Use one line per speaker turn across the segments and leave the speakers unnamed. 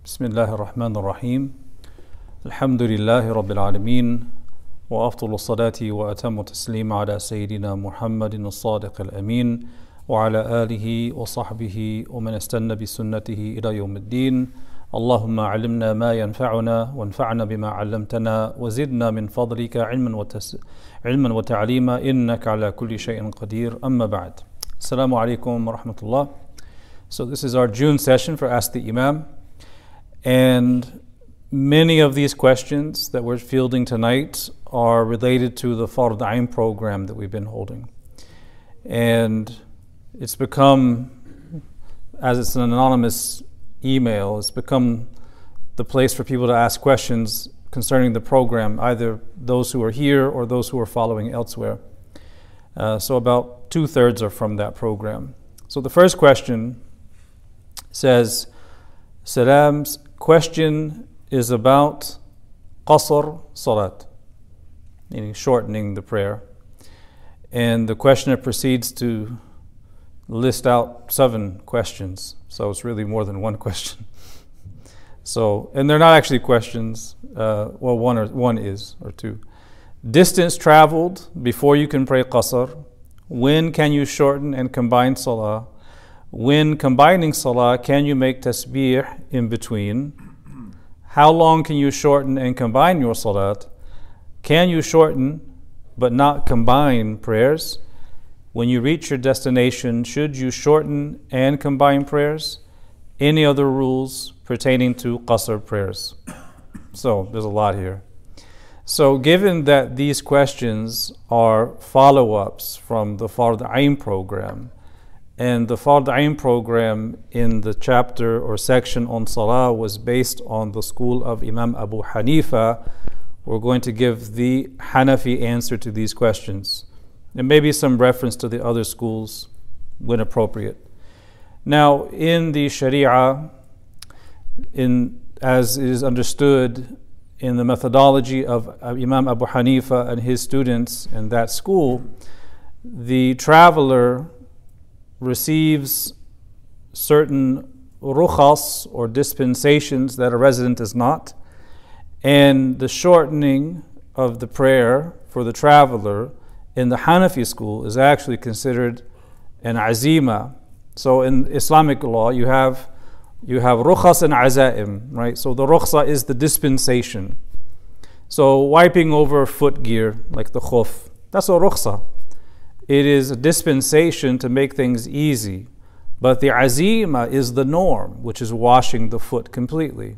بسم الله الرحمن الرحيم الحمد لله رب العالمين وأفضل الصلاة وأتم التسليم على سيدنا محمد الصادق الأمين وعلى آله وصحبه ومن استنى بسنته إلى يوم الدين. اللهم علمنا ما ينفعنا وانفعنا بما علمتنا وزدنا من فضلك علما وتعليما إنك على كل شيء قدير. أما بعد. Assalamu alaikum wa rahmatullah. So this is our June session for Ask the Imam. And many of these questions that we're fielding tonight are related to the Fard Ain program that we've been holding. And it's become, as it's an anonymous email, it's become the place for people to ask questions concerning the program, either those who are here or those who are following elsewhere. So about 2/3 are from that program. So the first question says, Salam's question is about qasr salat, meaning shortening the prayer. And the questioner proceeds to list out 7 questions. So it's really more than one question. So, and they're not actually questions. One is, or 2. Distance traveled before you can pray qasr. When can you shorten and combine salah? When combining salah, can you make tasbih in between? How long can you shorten and combine your salat? Can you shorten but not combine prayers? When you reach your destination, should you shorten and combine prayers? Any other rules pertaining to qasr prayers? So there's a lot here. So given that these questions are follow-ups from the Fard Ain program, and the Fard Ain program in the chapter or section on Salah was based on the school of Imam Abu Hanifa, we're going to give the Hanafi answer to these questions. And maybe some reference to the other schools when appropriate. Now, in the Sharia, as is understood in the methodology of Imam Abu Hanifa and his students in that school, the traveler receives certain rukhas or dispensations that a resident is not, and the shortening of the prayer for the traveler in the Hanafi school is actually considered an azima. So in Islamic law you have rukhas and azaim, right? So the rukhsa is the dispensation. So wiping over foot gear like the khuf, that's a rukhsa. It is a dispensation to make things easy. But the azima is the norm, which is washing the foot completely.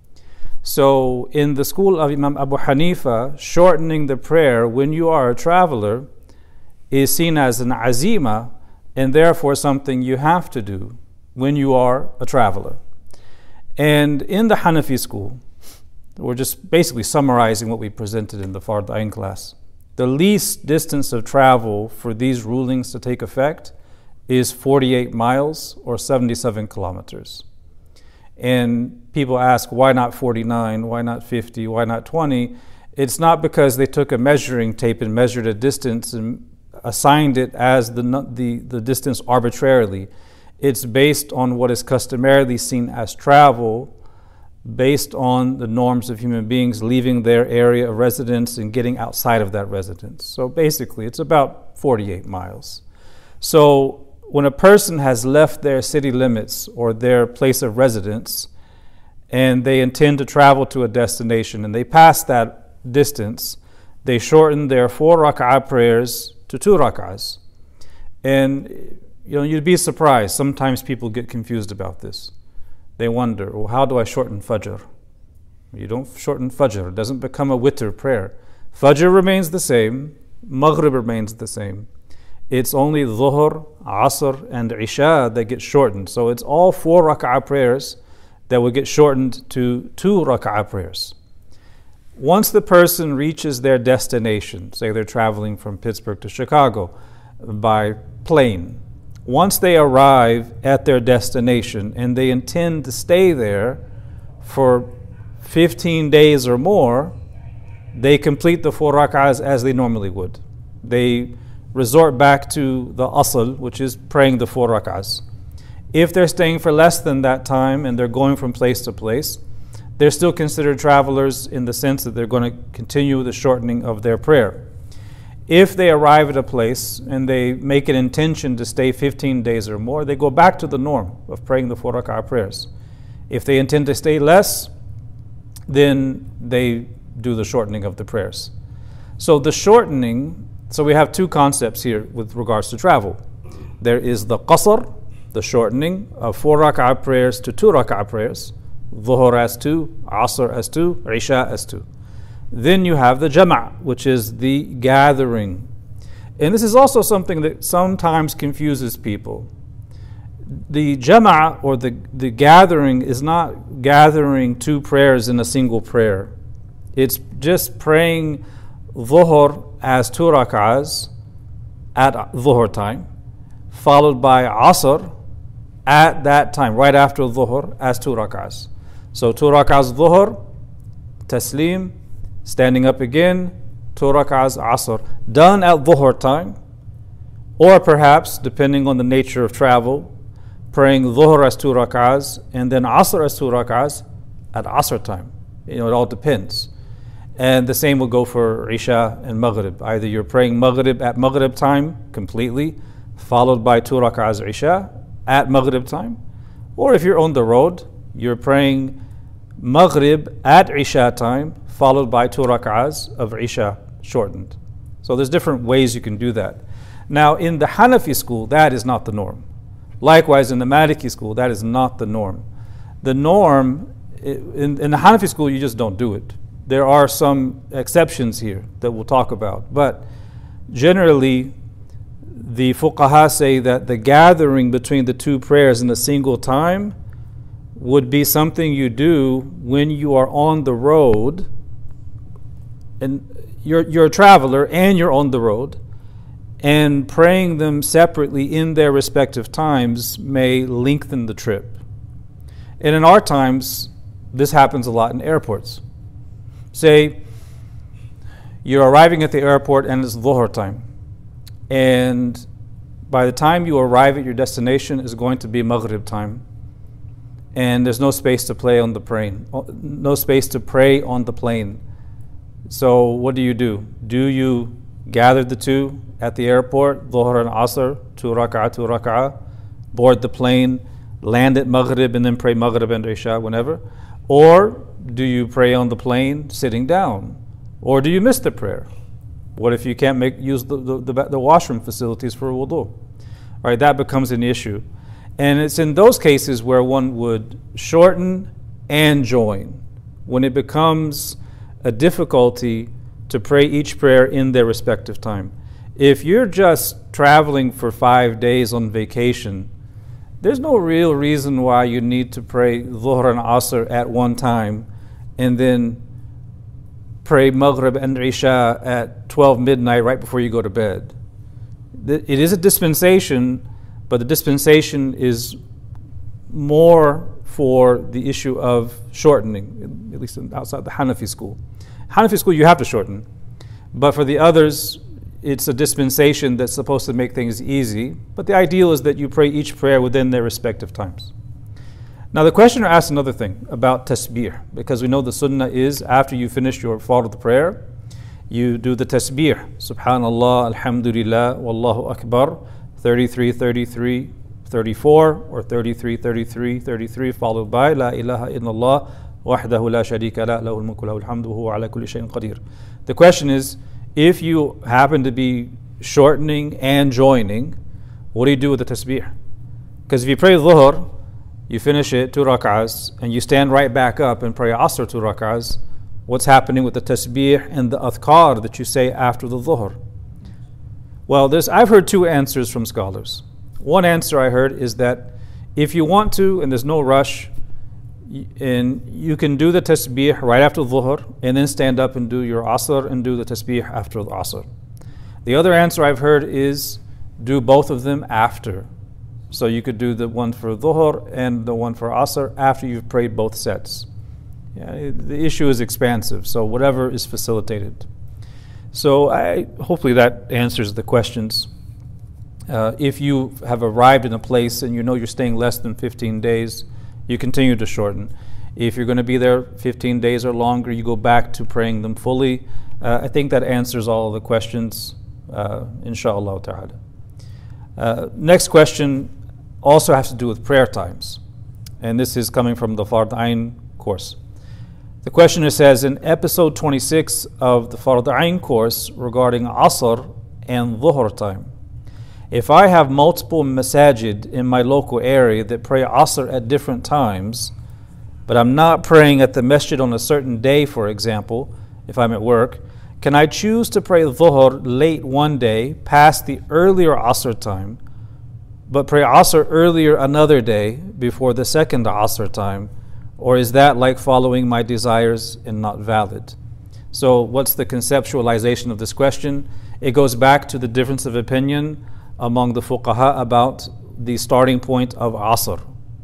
So in the school of Imam Abu Hanifa, shortening the prayer when you are a traveler is seen as an azima, and therefore something you have to do when you are a traveler. And in the Hanafi school, we're just basically summarizing what we presented in the Fard Ain class. The least distance of travel for these rulings to take effect is 48 miles or 77 kilometers. And people ask, why not 49? Why not 50? Why not 20? It's not because they took a measuring tape and measured a distance and assigned it as the distance arbitrarily. It's based on what is customarily seen as travel, based on the norms of human beings leaving their area of residence and getting outside of that residence. So basically, it's about 48 miles. So when a person has left their city limits or their place of residence and they intend to travel to a destination and they pass that distance, they shorten their 4 rak'ah prayers to 2 rak'ahs. And you'd be surprised. Sometimes people get confused about this. They wonder, well, how do I shorten Fajr? You don't shorten Fajr. It doesn't become a witr prayer. Fajr remains the same. Maghrib remains the same. It's only Dhuhr, Asr, and Isha that get shortened. So it's all 4 rak'ah prayers that will get shortened to 2 rak'ah prayers. Once the person reaches their destination, say they're traveling from Pittsburgh to Chicago by plane, once they arrive at their destination and they intend to stay there for 15 days or more, they complete the 4 rak'ahs as they normally would. They resort back to the asl, which is praying the 4 rak'ahs. If they're staying for less than that time and they're going from place to place, they're still considered travelers in the sense that they're going to continue the shortening of their prayer. If they arrive at a place and they make an intention to stay 15 days or more, they go back to the norm of praying the 4 rak'ah prayers. If they intend to stay less, then they do the shortening of the prayers. So the shortening, so we have two concepts here with regards to travel. There is the qasr, the shortening of 4 rak'ah prayers to 2 rak'ah prayers, Dhuhr as 2, Asr as 2, Isha as 2. Then you have the jama', which is the gathering. And this is also something that sometimes confuses people. The jama' or the gathering is not gathering 2 prayers in a single prayer. It's just praying Dhuhr as 2 rak'ahs at Dhuhr time, followed by Asr at that time, right after Dhuhr as 2 rak'ahs. So 2 rak'ahs Dhuhr, Taslim, standing up again, 2 rak'ahs Asr, done at Dhuhr time, or perhaps, depending on the nature of travel, praying Dhuhr as 2 rak'ahs and then Asr as 2 rak'ahs at Asr time. It all depends. And the same will go for Isha and Maghrib. Either you're praying Maghrib at Maghrib time completely, followed by 2 rak'ahs Isha at Maghrib time, or if you're on the road, you're praying Maghrib at Isha time, followed by 2 rak'ahs of Isha shortened. So there's different ways you can do that. Now in the Hanafi school, that is not the norm. Likewise in the Maliki school, that is not the norm. The norm, in the Hanafi school, you just don't do it. There are some exceptions here that we'll talk about, but generally the fuqaha say that the gathering between the 2 prayers in a single time would be something you do when you are on the road, and you're a traveler and you're on the road, and praying them separately in their respective times may lengthen the trip. And in our times, this happens a lot in airports. Say you're arriving at the airport and it's Dhuhr time, and by the time you arrive at your destination is going to be Maghrib time, and there's no space to play on the plane, no space to pray on the plane. So what do? Do you gather the 2 at the airport, Dhuhr and Asr, 2 rak'ah, board the plane, land at Maghrib, and then pray Maghrib and Isha whenever? Or do you pray on the plane sitting down? Or do you miss the prayer? What if you can't use the washroom facilities for wudu? Right, that becomes an issue. And it's in those cases where one would shorten and join, when it becomes a difficulty to pray each prayer in their respective time. If you're just traveling for 5 days on vacation, there's no real reason why you need to pray Dhuhr and Asr at one time and then pray Maghrib and Isha at 12 midnight right before you go to bed. It is a dispensation, but the dispensation is more for the issue of shortening, at least outside the Hanafi school. Hanafi school, you have to shorten, but for the others, it's a dispensation that's supposed to make things easy, but the ideal is that you pray each prayer within their respective times. Now the questioner asked another thing about tasbih, because we know the sunnah is after you finish your fard prayer, you do the tasbih, subhanallah, alhamdulillah, wallahu akbar, 33, 33, 34, or 33, 33, 33, followed by la ilaha illallah, wahdahu la sharika la, lahul mulku lahul hamdu, wa huwa ala kulli shay'in qadir. The question is, if you happen to be shortening and joining, what do you do with the tasbih? Because if you pray Dhuhr, you finish it 2 rak'ahs, and you stand right back up and pray Asr 2 rak'ahs, what's happening with the tasbih and the adhkar that you say after the Dhuhr? Well, I've heard 2 answers from scholars. One answer I heard is that if you want to, and there's no rush, and you can do the tasbih right after Dhuhr, and then stand up and do your Asr and do the tasbih after the Asr. The other answer I've heard is do both of them after. So you could do the one for Dhuhr and the one for Asr after you've prayed both sets. The issue is expansive, so whatever is facilitated. So hopefully that answers the questions. If you have arrived in a place and you know you're staying less than 15 days, you continue to shorten. If you're going to be there 15 days or longer, you go back to praying them fully. I think that answers all of the questions, inshallah ta'ala. Next question also has to do with prayer times. And this is coming from the Fard Ain course. The questioner says, in episode 26 of the Fard Ain course regarding Asr and Dhuhr time, if I have multiple masajid in my local area that pray Asr at different times, but I'm not praying at the masjid on a certain day, for example, if I'm at work, can I choose to pray Dhuhr late one day, past the earlier Asr time, but pray Asr earlier another day before the second Asr time? Or is that like following my desires and not valid? So what's the conceptualization of this question? It goes back to the difference of opinion among the fuqaha about the starting point of Asr.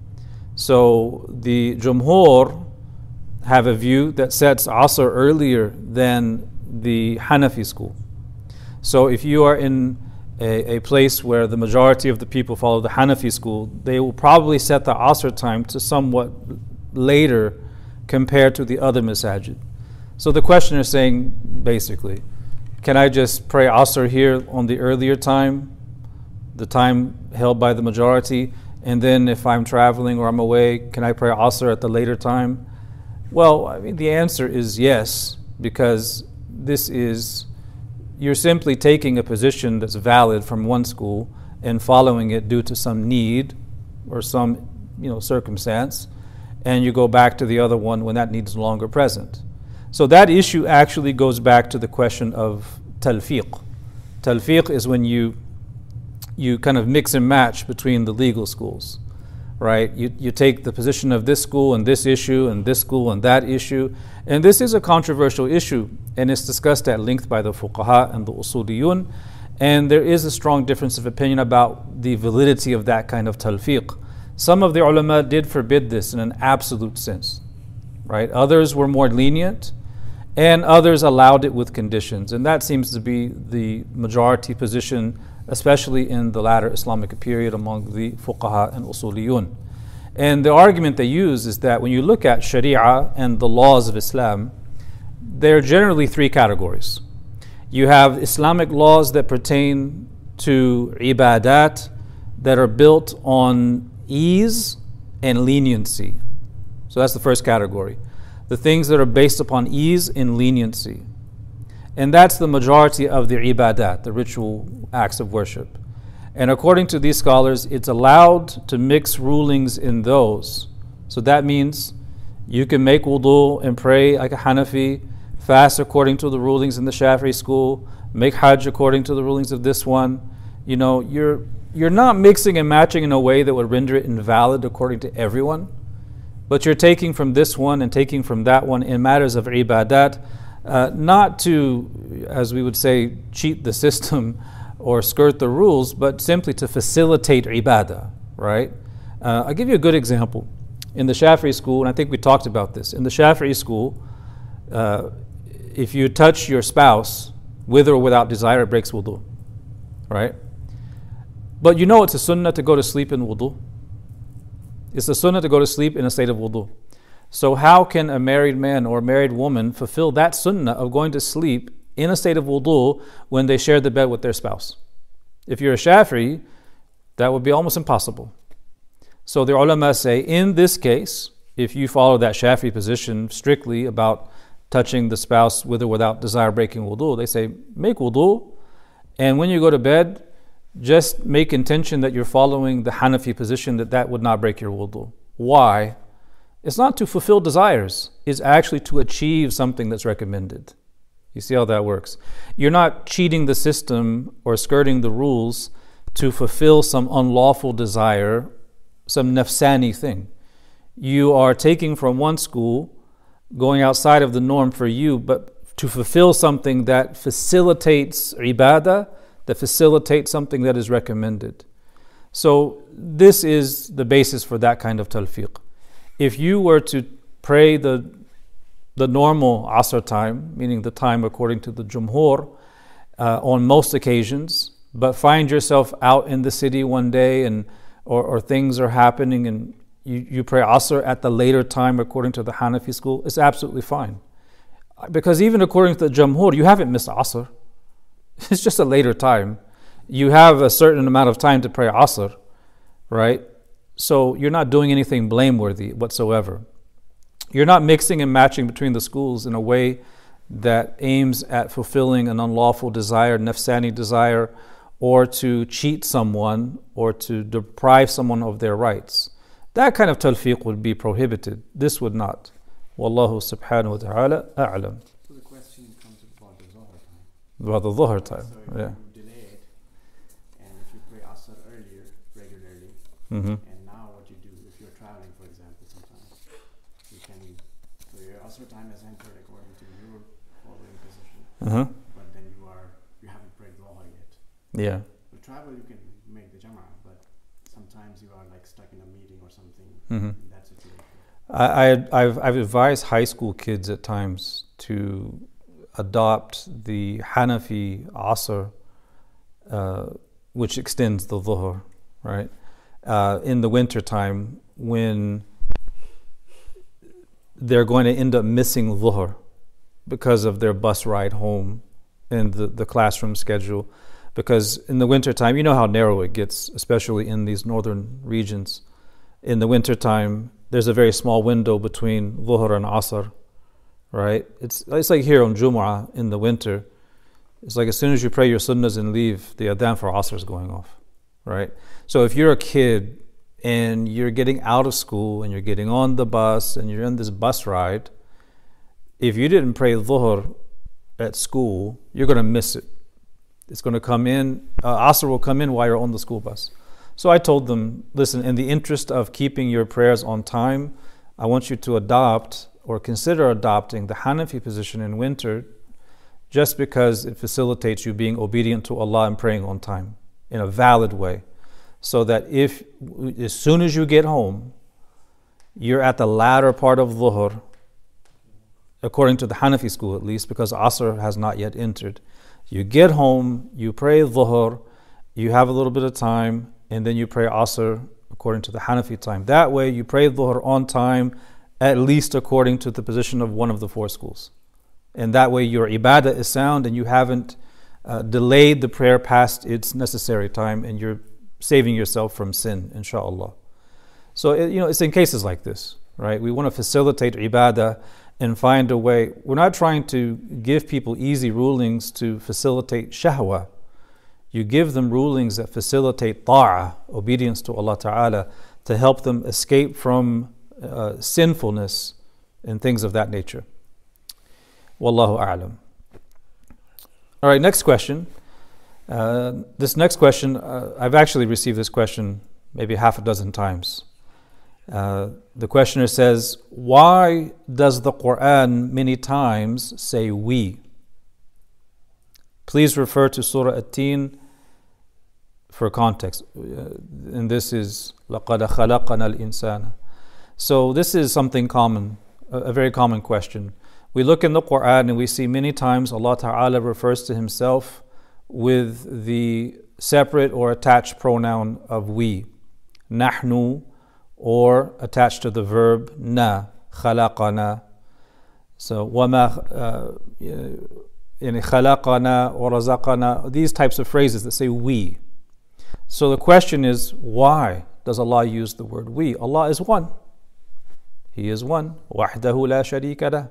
So the Jumhur have a view that sets Asr earlier than the Hanafi school. So if you are in a place where the majority of the people follow the Hanafi school, they will probably set the Asr time to somewhat later compared to the other masajid. So the questioner is saying, basically, can I just pray Asr here on the earlier time, the time held by the majority, and then if I'm traveling or I'm away, can I pray Asr at the later time? Well, I mean, the answer is yes, because you're simply taking a position that's valid from one school and following it due to some need or some circumstance, and you go back to the other one when that need is no longer present. So that issue actually goes back to the question of talfiq. Talfiq is when you kind of mix and match between the legal schools, right? You take the position of this school and this issue and this school and that issue, and this is a controversial issue, and it's discussed at length by the fuqaha and the usuliyun, and there is a strong difference of opinion about the validity of that kind of talfiq. Some of the ulama did forbid this in an absolute sense, right? Others were more lenient, and others allowed it with conditions, and that seems to be the majority position, especially in the latter Islamic period among the fuqaha and usuliyun. And the argument they use is that when you look at Sharia and the laws of Islam, there are generally three categories. You have Islamic laws that pertain to ibadat that are built on ease and leniency. So that's the first category. The things that are based upon ease and leniency. And that's the majority of the ibadat, the ritual acts of worship. And according to these scholars, it's allowed to mix rulings in those. So that means you can make wudu and pray like a Hanafi, fast according to the rulings in the Shafi'i school, make hajj according to the rulings of this one. You're not mixing and matching in a way that would render it invalid according to everyone, but you're taking from this one and taking from that one in matters of ibadat, not to, as we would say, cheat the system or skirt the rules, but simply to facilitate ibadah, right? I'll give you a good example. In the Shafi'i school, and I think we talked about this, in the Shafi'i school, if you touch your spouse with or without desire, it breaks wudu, right? But it's a sunnah to go to sleep in wudu. It's a sunnah to go to sleep in a state of wudu. So how can a married man or a married woman fulfill that sunnah of going to sleep in a state of wudu when they share the bed with their spouse? If you're a Shafi'i, that would be almost impossible. So the ulama say, in this case, if you follow that Shafi'i position strictly about touching the spouse with or without desire breaking wudu, they say, make wudu, and when you go to bed, just make intention that you're following the Hanafi position that would not break your wudu. Why? It's not to fulfill desires. It's actually to achieve something that's recommended. You see how that works? You're not cheating the system or skirting the rules to fulfill some unlawful desire, some nafsani thing. You are taking from one school, going outside of the norm for you, but to fulfill something that facilitates ibadah, that facilitates something that is recommended. So this is the basis for that kind of talfiq. If you were to pray the normal Asr time, meaning the time according to the Jumhur, on most occasions, but find yourself out in the city one day and or things are happening and you pray Asr at the later time according to the Hanafi school, it's absolutely fine. Because even according to the Jamhur, you haven't missed Asr. It's just a later time. You have a certain amount of time to pray Asr, right? So you're not doing anything blameworthy whatsoever. You're not mixing and matching between the schools in a way that aims at fulfilling an unlawful desire, nafsani desire, or to cheat someone or to deprive someone of their rights. That kind of talfiq would be prohibited. This would not. Wallahu subhanahu wa ta'ala a'lam.
So the question comes about the Dhuhr time.
About the Dhuhr time,
So if
yeah.
you delay it, and if you pray Asr earlier, regularly, and now what you do, if you're traveling, for example, sometimes, you can, so your Asr time has entered according to your following position, but then you haven't prayed Dhuhr yet.
Yeah.
With travel, you can make the Jama'ah, but sometimes you are like stuck in a meeting or something in that situation.
I've advised high school kids at times to adopt the Hanafi Asr, which extends the Dhuhr, right? In the winter time when they're going to end up missing Dhuhr because of their bus ride home and the classroom schedule. Because in the winter time, you know how narrow it gets, especially in these northern regions. In the winter time, there's a very small window between Dhuhr and Asr, right? It's like here on Jumu'ah in the winter. It's like as soon as you pray your sunnahs and leave, the adhan for Asr is going off, right? So if you're a kid and you're getting out of school and you're getting on the bus and you're in this bus ride, if you didn't pray Dhuhr at school, you're going to miss it. It's going to come in, Asr will come in while you're on the school bus. So I told them, listen, in the interest of keeping your prayers on time, I want you to adopt or consider adopting the Hanafi position in winter just because it facilitates you being obedient to Allah and praying on time in a valid way. So that as soon as you get home, you're at the latter part of Dhuhr, according to the Hanafi school at least, because Asr has not yet entered. You get home, you pray Dhuhr, you have a little bit of time, and then you pray Asr according to the Hanafi time. That way you pray Dhuhr on time, at least according to the position of one of the four schools. And that way your ibadah is sound and you haven't delayed the prayer past its necessary time and you're saving yourself from sin, inshaAllah. So, it's in cases like this, right? We want to facilitate ibadah and find a way. We're not trying to give people easy rulings to facilitate shahwa. You give them rulings that facilitate ta'ah, obedience to Allah Ta'ala, to help them escape from sinfulness and things of that nature. Wallahu a'lam. All right, next question. This next question, I've actually received this question maybe half a dozen times. The questioner says, why does the Quran many times say we? Please refer to Surah At-Tin for context. And this is لَقَدْ خَلَقَنَا الْإِنسَانَ. So this is something common, a very common question. We look in the Quran and we see many times Allah Ta'ala refers to Himself with the separate or attached pronoun of we. نَحْنُ, or attached to the verb na, خَلَقَنَا. So وَمَا خَلَقَنَا or رَزَقَنَا, these types of phrases that say we. So the question is, why does Allah use the word we? Allah is one. He is one. وَحْدَهُ لَا شَرِيكَ لَهُ.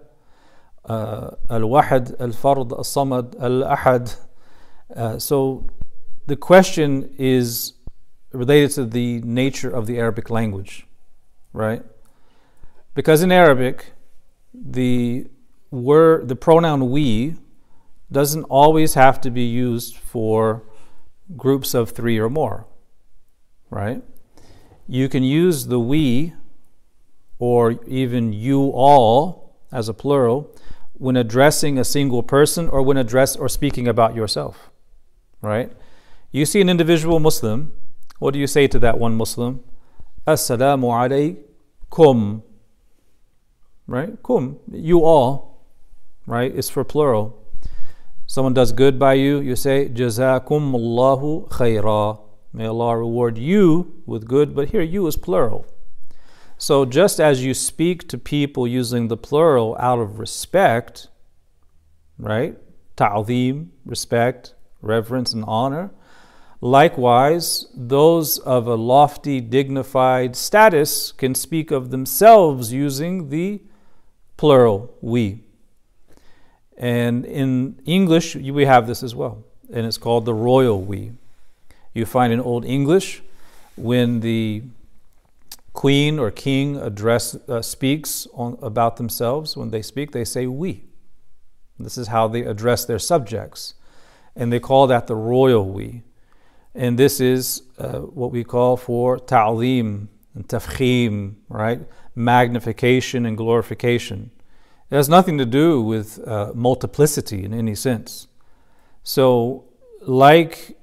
Al-Wahid, Al-Fard, Al-Samad, Al-Ahad. So the question is related to the nature of the Arabic language, right? Because in Arabic, the pronoun we doesn't always have to be used for groups of three or more, right? You can use the we or even you all as a plural when addressing a single person or when speaking about yourself, right? You see an individual Muslim, what do you say to that one Muslim? Assalamu alaykum, right? Kum, you all, right? It's for plural. Someone does good by you, you say, Jazakum Allahu khaira. May Allah reward you with good, but here you is plural. So just as you speak to people using the plural out of respect, right? Ta'zeem, respect, reverence, and honor. Likewise, those of a lofty, dignified status can speak of themselves using the plural, we. And in English, we have this as well, and it's called the royal we. You find in Old English, when the queen or king speaks about themselves, when they speak, they say we. This is how they address their subjects. And they call that the royal we. And this is what we call for ta'zeem and tafkhim, right? Magnification and glorification. It has nothing to do with multiplicity in any sense. So, like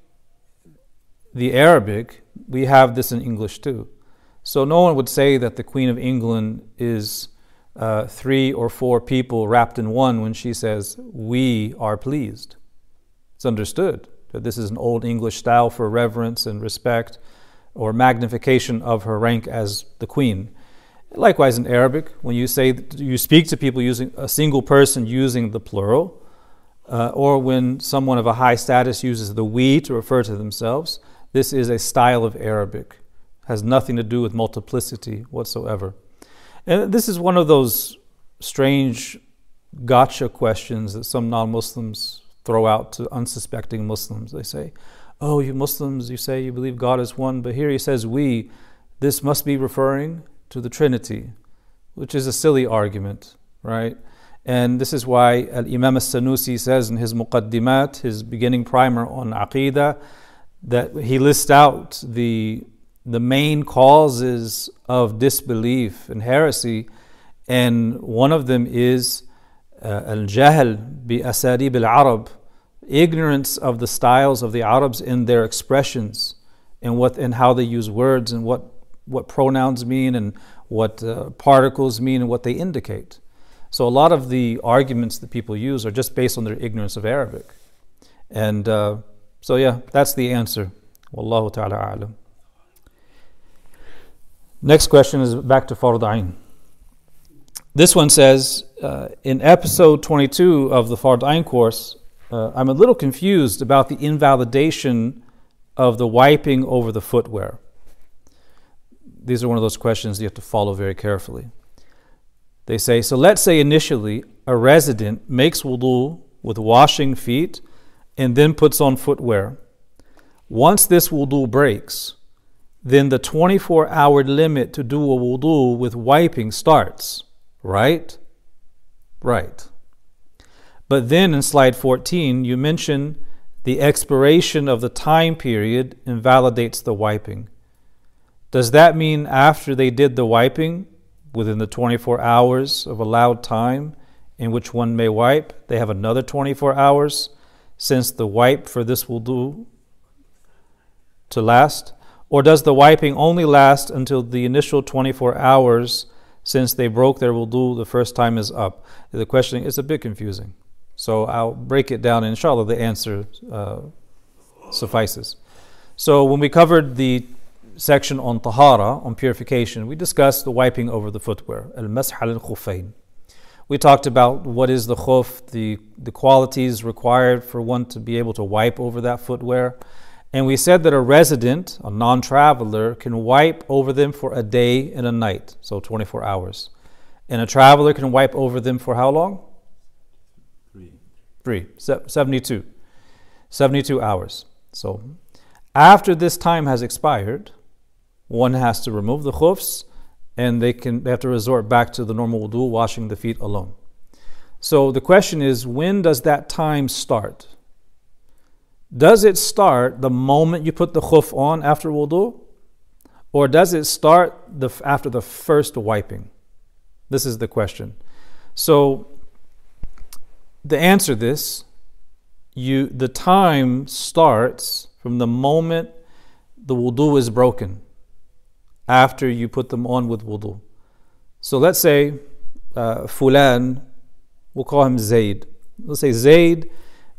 the Arabic, we have this in English too. So no one would say that the Queen of England is 3 or 4 people wrapped in one when she says, we are pleased. It's understood that this is an Old English style for reverence and respect or magnification of her rank as the queen. Likewise in Arabic, when you speak to people using a single person using the plural, or when someone of a high status uses the we to refer to themselves, this is a style of Arabic. It has nothing to do with multiplicity whatsoever. And this is one of those strange gotcha questions that some non-Muslims throw out to unsuspecting Muslims. They say, oh, you Muslims, you say you believe God is one, but here he says we. This must be referring to the Trinity, which is a silly argument, right? And this is why Imam al-Sanusi says in his Muqaddimat, his beginning primer on Aqidah, that he lists out the main causes of disbelief and heresy, and one of them is al-jahl bi asadib al-Arab, ignorance of the styles of the Arabs in their expressions and how they use words and what pronouns mean and what particles mean and what they indicate. So a lot of the arguments that people use are just based on their ignorance of Arabic. And so yeah, that's the answer. Wallahu ta'ala a'lam. Next question is back to Fard Ain. This one says, in episode 22 of the Fard Ain course, I'm a little confused about the invalidation of the wiping over the footwear. These are one of those questions you have to follow very carefully. They say, so let's say initially a resident makes wudu with washing feet and then puts on footwear. Once this wudu breaks, then the 24-hour limit to do a wudu with wiping starts, right? Right. But then in slide 14, you mention the expiration of the time period invalidates the wiping. Does that mean after they did the wiping, within the 24 hours of allowed time in which one may wipe, they have another 24 hours since the wipe for this wudu to last? Or does the wiping only last until the initial 24 hours since they broke their wudu the first time is up? The question is a bit confusing. So I'll break it down and inshallah the answer suffices. So when we covered the section on tahara, on purification, we discussed the wiping over the footwear, al-masah al-khuffayn. We talked about what is the khuf, the qualities required for one to be able to wipe over that footwear. And we said that a resident, a non-traveler, can wipe over them for a day and a night, so 24 hours. And a traveler can wipe over them for how long? 72 hours. So after this time has expired, one has to remove the khufs and they have to resort back to the normal wudu, washing the feet alone. So the question is, when does that time start? Does it start the moment you put the khuf on after wudu? Or does it start after the first wiping? This is the question. So to answer this, the time starts from the moment the wudu is broken, after you put them on with wudu. So let's say Fulan, we'll call him Zayd. Let's say Zayd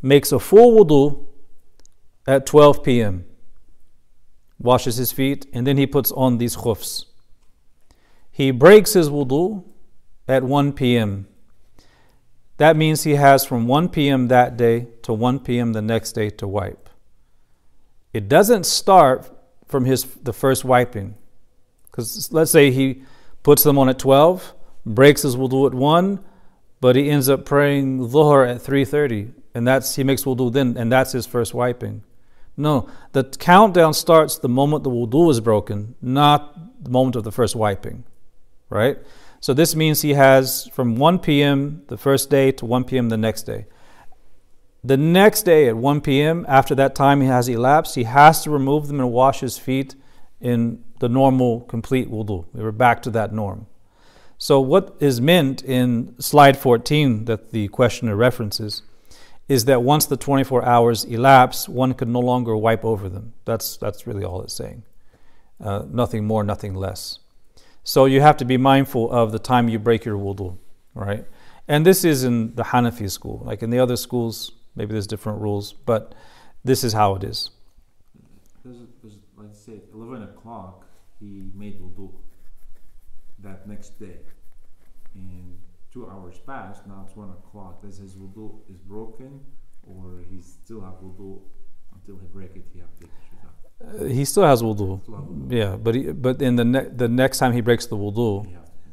makes a full wudu at 12 p.m., washes his feet, and then he puts on these khufs. He breaks his wudu at 1 p.m. That means he has from 1 p.m. that day to 1 p.m. the next day to wipe. It doesn't start from the first wiping. Because let's say he puts them on at 12, breaks his wudu at 1, but he ends up praying dhuhr at 3:30, and he makes wudu then, and that's his first wiping. No, the countdown starts the moment the wudu is broken, not the moment of the first wiping, right? So this means he has from 1 p.m. the first day to 1 p.m. the next day. The next day at 1 p.m., after that time has elapsed, he has to remove them and wash his feet in the normal complete wudu. We were back to that norm. So what is meant in slide 14 that the questioner references is that once the 24 hours elapse, one could no longer wipe over them. That's really all it's saying. Nothing more, nothing less. So you have to be mindful of the time you break your wudu, right? And this is in the Hanafi school. Like in the other schools, maybe there's different rules, but this is how it is.
There's let's say 11 o'clock, he made wudu that next day. And 2 hours passed, now it's 1 o'clock. Does his wudu is broken, or he still have wudu until he break it? He have to take it out.
He still has wudu. Yeah, but in the next time he breaks the wudu,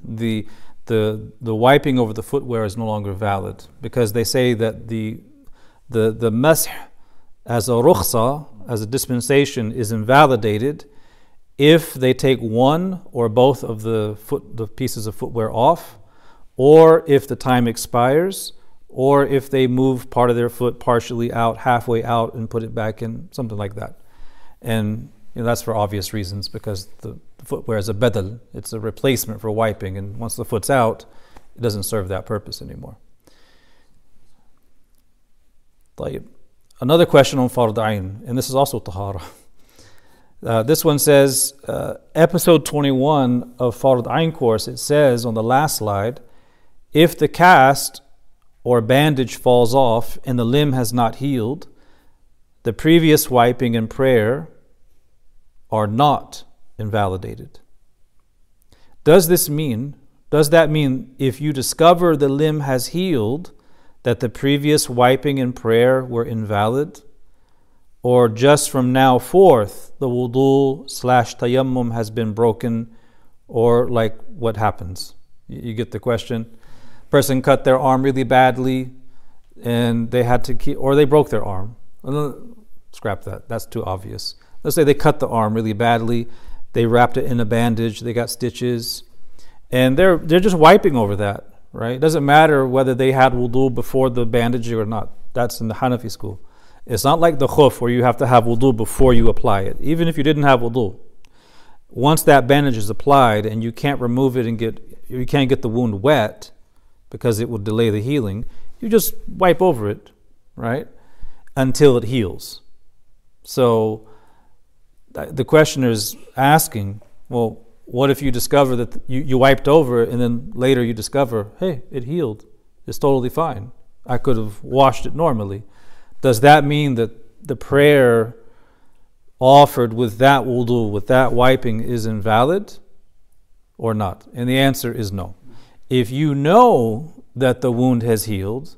the wiping over the footwear is no longer valid, because they say that the masih as a rukhsa, as a dispensation, is invalidated if they take one or both of the pieces of footwear off, or if the time expires, or if they move part of their foot partially out, halfway out, and put it back in, something like that. And that's for obvious reasons, because the footwear is a badal, it's a replacement for wiping, and once the foot's out, it doesn't serve that purpose anymore. طيب. Another question on Fard Ayn, and this is also Tahara. This one says, episode 21 of Fard Ayn course, it says on the last slide, if the cast or bandage falls off and the limb has not healed, the previous wiping and prayer are not invalidated. Does that mean if you discover the limb has healed, that the previous wiping and prayer were invalid? Or just from now forth, the wudu/tayammum has been broken? Or like what happens? You get the question? Person cut their arm really badly and they had to or they broke their arm. Scrap that, that's too obvious. Let's say they cut the arm really badly, they wrapped it in a bandage, they got stitches, and they're just wiping over that, right? It doesn't matter whether they had wudu before the bandage or not. That's in the Hanafi school. It's not like the khuf where you have to have wudu before you apply it. Even if you didn't have wudu, once that bandage is applied and you can't remove it and you can't get the wound wet because it will delay the healing, you just wipe over it, right? Until it heals. So the questioner is asking, well, what if you discover that you wiped over it and then later you discover, hey, it healed. It's totally fine. I could have washed it normally. Does that mean that the prayer offered with that wudu, with that wiping, is invalid or not? And the answer is no. If you know that the wound has healed,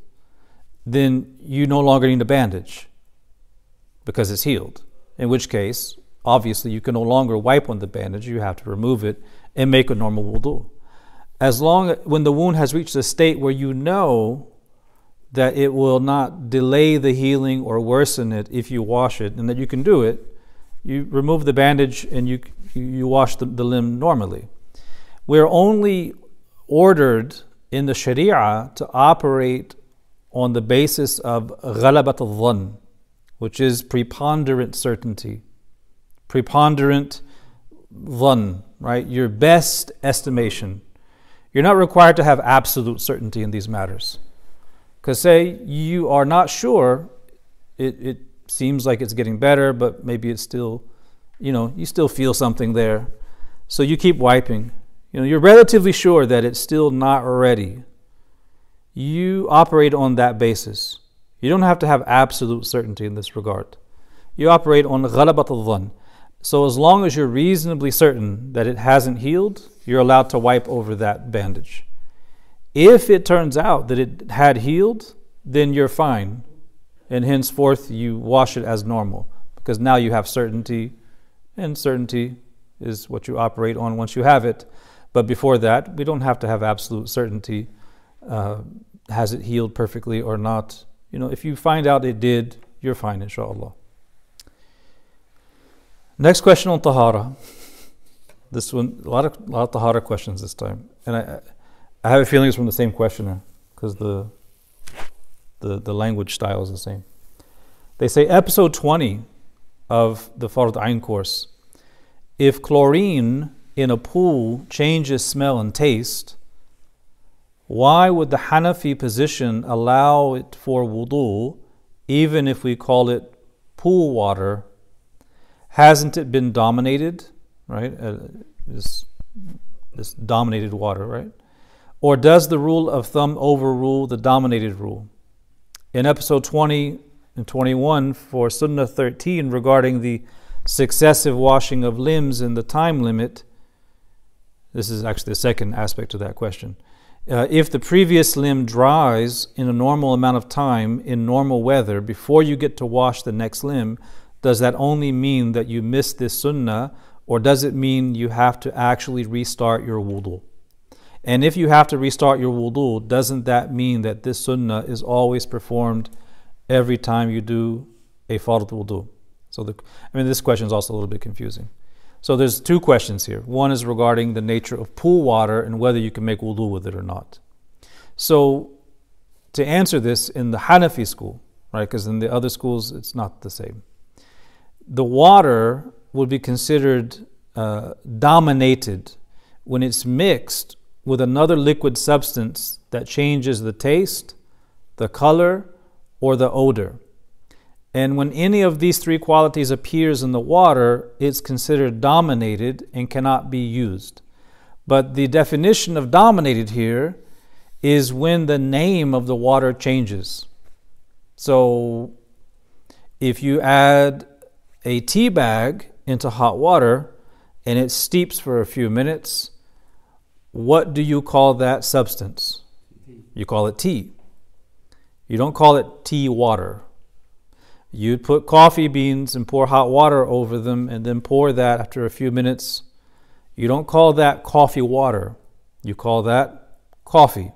then you no longer need a bandage because it's healed. In which case, obviously, you can no longer wipe on the bandage. You have to remove it and make a normal wudu. When the wound has reached a state where you know that it will not delay the healing or worsen it if you wash it, and that you can do it, you remove the bandage and you wash the limb normally. We're only ordered in the Sharia to operate on the basis of ghalabat al-dhann, which is preponderant certainty. Preponderant dhann, right? Your best estimation. You're not required to have absolute certainty in these matters. Because say you are not sure, it seems like it's getting better, but maybe it's still, you still feel something there. So you keep wiping. You're relatively sure that it's still not ready. You operate on that basis. You don't have to have absolute certainty in this regard. You operate on ghalabat al-dhann. So as long as you're reasonably certain that it hasn't healed, you're allowed to wipe over that bandage. If it turns out that it had healed, then you're fine. And henceforth, you wash it as normal. Because now you have certainty, and certainty is what you operate on once you have it. But before that, we don't have to have absolute certainty. Has it healed perfectly or not? If you find out it did, you're fine, inshallah. Next question on tahara. This one, a lot of tahara questions this time. And I have a feeling it's from the same questioner, because the language style is the same. They say, episode 20 of the Fard Ain course, if chlorine in a pool changes smell and taste, why would the Hanafi position allow it for wudu, even if we call it pool water? Hasn't it been dominated, right? This dominated water, right? Or does the rule of thumb overrule the dominated rule? In episode 20 and 21 for Sunnah 13 regarding the successive washing of limbs and the time limit, this is actually the second aspect to that question. If the previous limb dries in a normal amount of time in normal weather before you get to wash the next limb, does that only mean that you missed this sunnah, or does it mean you have to actually restart your wudu? And if you have to restart your wudu, doesn't that mean that this sunnah is always performed every time you do a fard wudu? So this question is also a little bit confusing. So there's two questions here. One is regarding the nature of pool water and whether you can make wudu with it or not. So to answer this in the Hanafi school, right, because in the other schools it's not the same. The water would be considered dominated when it's mixed with another liquid substance that changes the taste, the color, or the odor. And when any of these three qualities appears in the water, it's considered dominated and cannot be used. But the definition of dominated here is when the name of the water changes. So if you add a tea bag into hot water and it steeps for a few minutes, what do you call that substance? You call it tea. You don't call it tea water. You'd put coffee beans and pour hot water over them and then pour that after a few minutes. You don't call that coffee water. You call that coffee.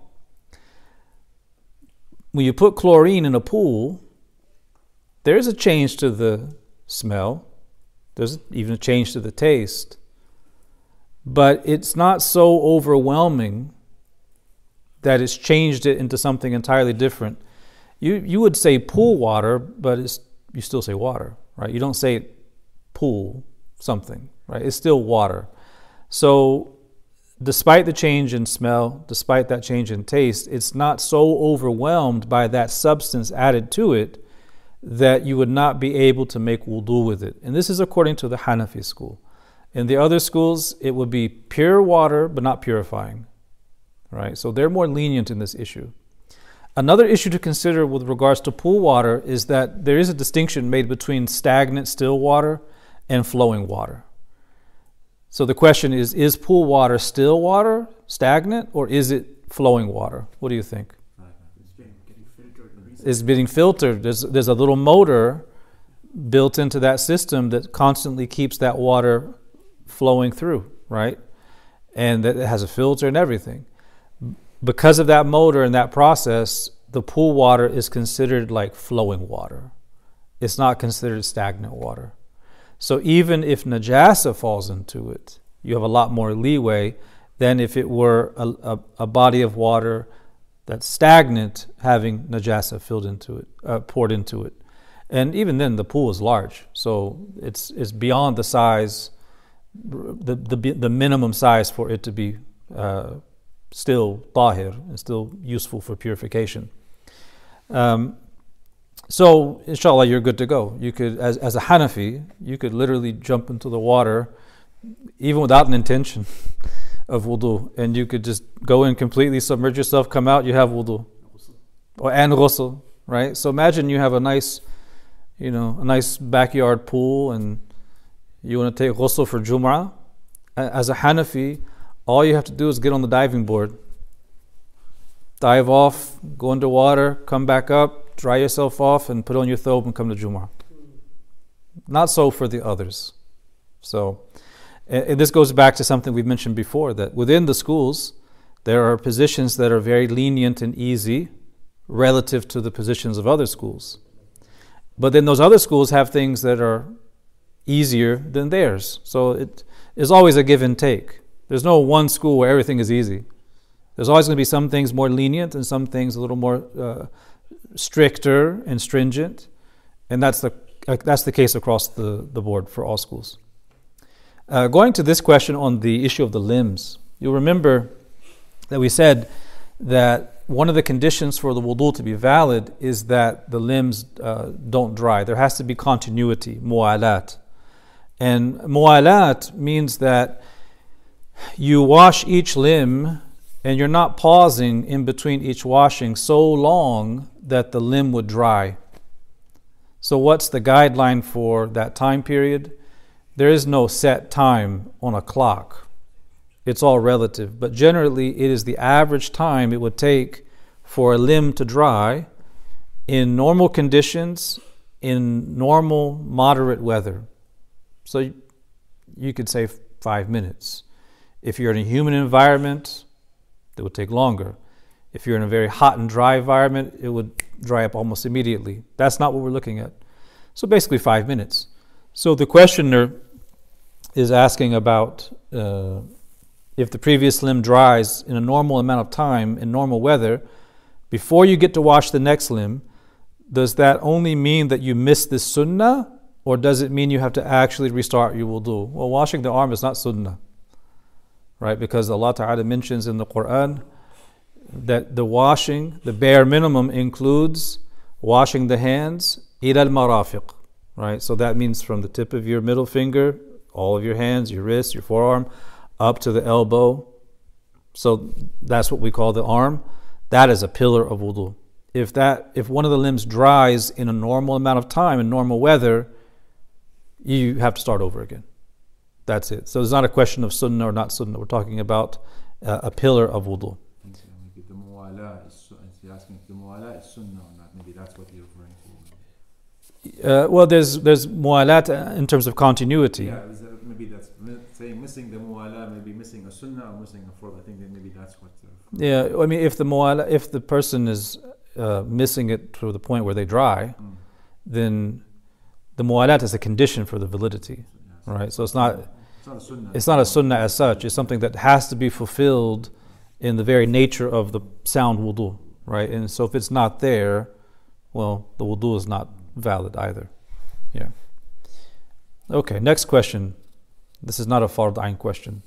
When you put chlorine in a pool, there's a change to the smell. There's even a change to the taste. But it's not so overwhelming that it's changed it into something entirely different. You would say pool water, but you still say water, right? You don't say pool something, right? It's still water. So despite the change in smell, despite that change in taste, it's not so overwhelmed by that substance added to it that you would not be able to make wudu with it. And this is according to the Hanafi school. In the other schools, it would be pure water, but not purifying, right? So they're more lenient in this issue. Another issue to consider with regards to pool water is that there is a distinction made between stagnant still water and flowing water. So the question is pool water still water, stagnant, or is it flowing water? What do you think? It's getting filtered. There's a little motor built into that system that constantly keeps that water flowing through, right? And that it has a filter and everything. Because of that motor and that process, the pool water is considered like flowing water. It's not considered stagnant water. So even if najasa falls into it, you have a lot more leeway than if it were a body of water that's stagnant, having najasa poured into it. And even then, the pool is large, so it's beyond the size, the minimum size for it to be still tahir and still useful for purification. So inshallah, you're good to go. You could, as a Hanafi, you could literally jump into the water even without an intention of wudu, and you could just go in completely, submerge yourself, come out, you have wudu. And ghusl, right? So imagine you have a nice backyard pool and you want to take ghusl for Jum'ah. As a Hanafi, all you have to do is get on the diving board. Dive off, go into water, come back up, dry yourself off, and put on your thobe and come to Jum'ah. Not so for the others. So, and this goes back to something we've mentioned before, that within the schools, there are positions that are very lenient and easy relative to the positions of other schools. But then those other schools have things that are easier than theirs. So it is always a give and take. There's no one school where everything is easy. There's always going to be some things more lenient and some things a little more stricter and stringent. And that's the case across the board for all schools. Going to this question on the issue of the limbs, you'll remember that we said that one of the conditions for the wudu to be valid is that the limbs don't dry. There has to be continuity, mu'alat. And mu'alat means that you wash each limb and you're not pausing in between each washing so long that the limb would dry. So what's the guideline for that time period? There is no set time on a clock. It's all relative. But generally, it is the average time it would take for a limb to dry in normal conditions, in normal, moderate weather. So you could say 5 minutes. If you're in a humid environment, it would take longer. If you're in a very hot and dry environment, it would dry up almost immediately. That's not what we're looking at. So basically 5 minutes. So the questioner is asking about if the previous limb dries in a normal amount of time in normal weather, before you get to wash the next limb, does that only mean that you missed the sunnah, or does it mean you have to actually restart your wudu? Well, washing the arm is not sunnah, right? Because Allah Ta'ala mentions in the Quran that the washing, the bare minimum, includes washing the hands ila al-marafiq, right? So that means from the tip of your middle finger, all of your hands, your wrist, your forearm, up to the elbow. So that's what we call the arm. That is a pillar of wudu. If one of the limbs dries in a normal amount of time, in normal weather, you have to start over again. That's it. So it's not a question of sunnah or not sunnah. We're talking about a pillar of wudu.
Maybe the mu'ala is asking if the mu'ala is sunnah or not. Maybe that's what you're referring to.
Well, there's mu'alat in terms of continuity.
Yeah, maybe that's saying missing the mu'ala, maybe missing a sunnah or missing a fard. I think that maybe that's what.
Yeah, I mean, if the person is missing it to the point where they dry, then the mu'alat is a condition for the validity, right? So it's not a sunnah as such. It's something that has to be fulfilled in the very nature of the sound wudu, right? And so if it's not there, well, the wudu is not valid either. Yeah. Okay, next question. This is not a fard ayn question.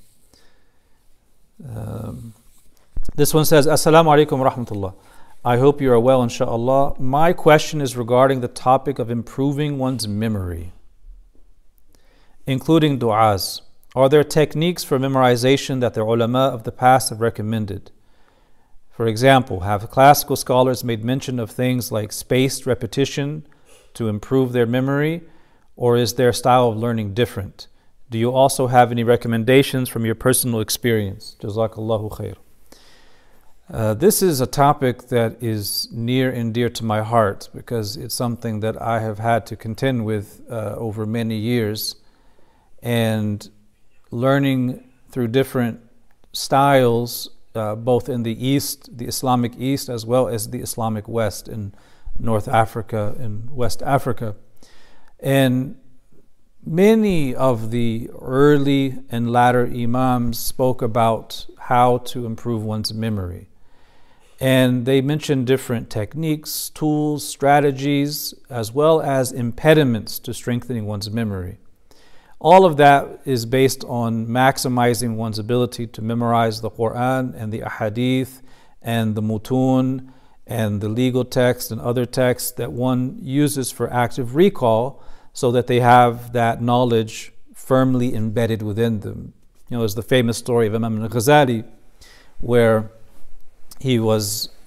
This one says, Assalamu alaikum wa rahmatullah. I hope you are well, inshaAllah. My question is regarding the topic of improving one's memory, including du'as. Are there techniques for memorization that the ulama of the past have recommended? For example, have classical scholars made mention of things like spaced repetition to improve their memory, or is their style of learning different? Do you also have any recommendations from your personal experience? Jazakallahu khair. This is a topic that is near and dear to my heart because it's something that I have had to contend with over many years, and learning through different styles, both in the East, the Islamic East, as well as the Islamic West in North Africa and West Africa. And many of the early and latter imams spoke about how to improve one's memory. And they mentioned different techniques, tools, strategies, as well as impediments to strengthening one's memory. All of that is based on maximizing one's ability to memorize the Quran and the ahadith and the mutun and the legal text and other texts that one uses for active recall so that they have that knowledge firmly embedded within them. You know, there's the famous story of Imam al-Ghazali where he was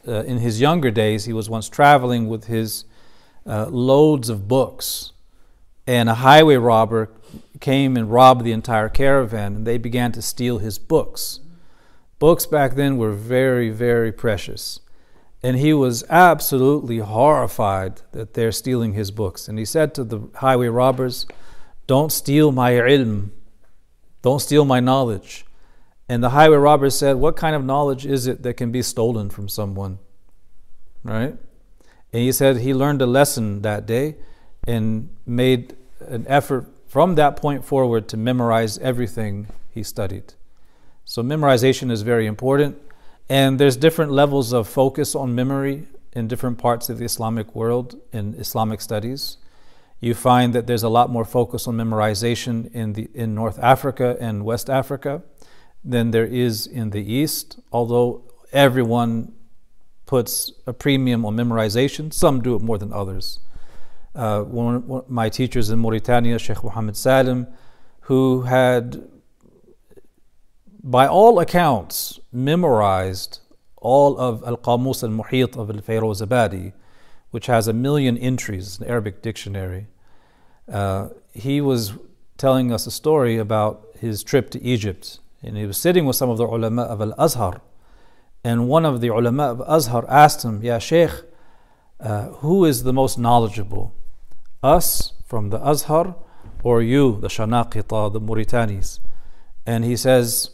in his younger days, he was once traveling with his loads of books, and a highway robber came and robbed the entire caravan, and they began to steal his books. Books back then were very, very precious. And he was absolutely horrified that they're stealing his books. And he said to the highway robbers, "Don't steal my ilm. Don't steal my knowledge." And the highway robbers said, "What kind of knowledge is it that can be stolen from someone?" Right? And he said he learned a lesson that day and made an effort from that point forward to memorize everything he studied. So memorization is very important. And there's different levels of focus on memory in different parts of the Islamic world in Islamic studies. You find that there's a lot more focus on memorization in North Africa and West Africa than there is in the East, although everyone puts a premium on memorization. Some do it more than others. One of my teachers in Mauritania, Sheikh Mohammed Salim, who had, by all accounts, memorized all of Al-Qamus al-Muhit of Al-Fayrozabadi, which has 1 million entries in the Arabic dictionary. He was telling us a story about his trip to Egypt, and he was sitting with some of the ulama of Al-Azhar, and one of the ulama of Azhar asked him, "Ya Sheikh, who is the most knowledgeable? Us from the Azhar, or you, the Shanaqita, the Mauritanis?" And he says,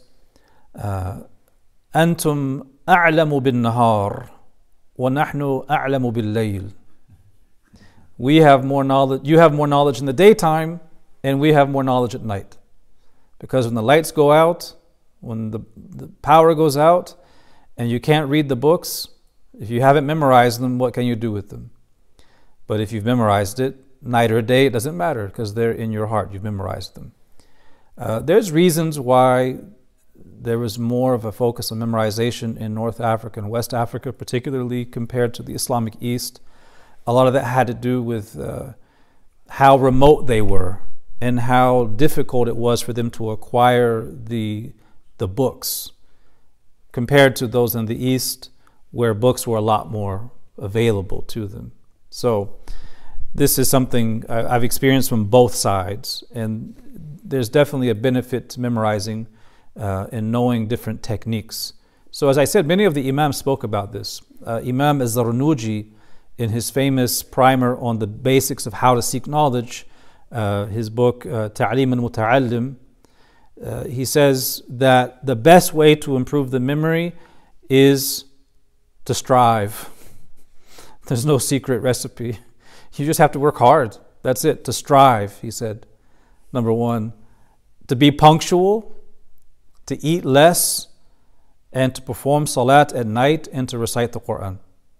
"Antum a'lamu bin nahar, wa nahnu a'lamu bil layl." We have more knowledge, you have more knowledge in the daytime, and we have more knowledge at night. Because when the lights go out, when the power goes out, and you can't read the books, if you haven't memorized them, what can you do with them? But if you've memorized it, night or day, it doesn't matter, because they're in your heart, you've memorized them. There's reasons why there was more of a focus on memorization in North Africa and West Africa, particularly compared to the Islamic East. A lot of that had to do with how remote they were and how difficult it was for them to acquire the books compared to those in the East, where books were a lot more available to them. So this is something I've experienced from both sides, and there's definitely a benefit to memorizing and knowing different techniques. So as I said, many of the Imams spoke about this. Imam Az-Zarnuji, in his famous primer on the basics of how to seek knowledge, his book Ta'lim al-Muta'allim, he says that the best way to improve the memory is to strive. There's no secret recipe. You just have to work hard. That's it, to strive, he said. Number one, to be punctual, to eat less, and to perform salat at night and to recite the Quran.